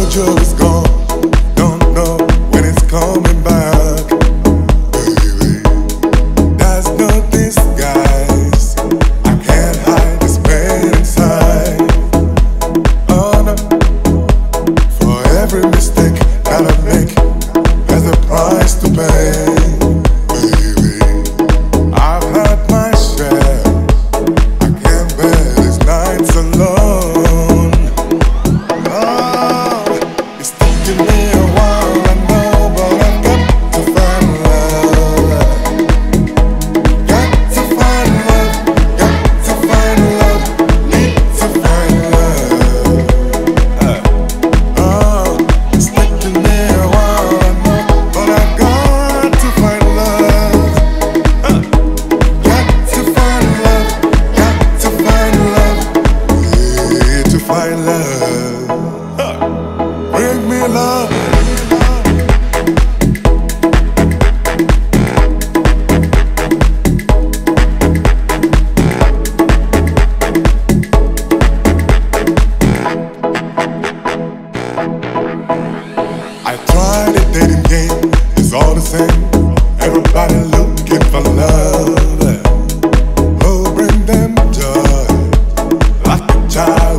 joy is gone. Don't know when it's coming back. Baby, there's no disguise. I can't hide this pain inside. Oh no. For every mistake that I make, there's a price to pay. Baby, I've had my share. I can't bear these nights alone. Oh, it's taking me a while, I know, but I've got to find love. Got to find love, got to find love, need to find love. Oh, it's taking me a while, I know, but I've got to find love. Got to find love, got to find love, need to find love. Bring me love. I tried a dating game, it's all the same. Everybody looking for love. Oh, bring them joy, like a child.